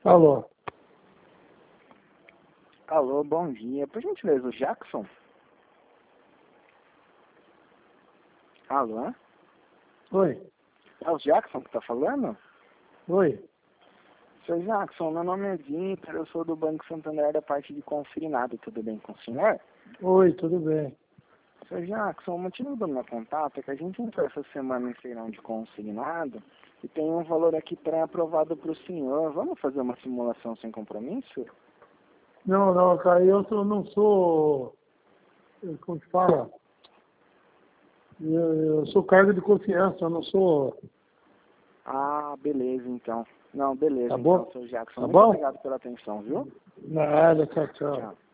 Alô? Alô, bom dia. Por gentileza, o Jackson? Alô? Oi? É o Jackson que tá falando? Oi? Seu Jackson, meu nome é Vinter, eu sou do Banco Santander da parte de consignado, tudo bem com o senhor? Oi, tudo bem. Seu Jackson, o motivo do meu contato é que a gente entrou essa semana em feirão de consignado e tem um valor aqui pré-aprovado para o senhor. Vamos fazer uma simulação sem compromisso? Não, cara, não sou, como te fala? Eu sou cargo de confiança, eu não sou, Ah, beleza então. Não, beleza tá então, bom? seu Jackson. Tá Muito bom? obrigado pela atenção, viu? Nada, tchau, tchau. Tchau.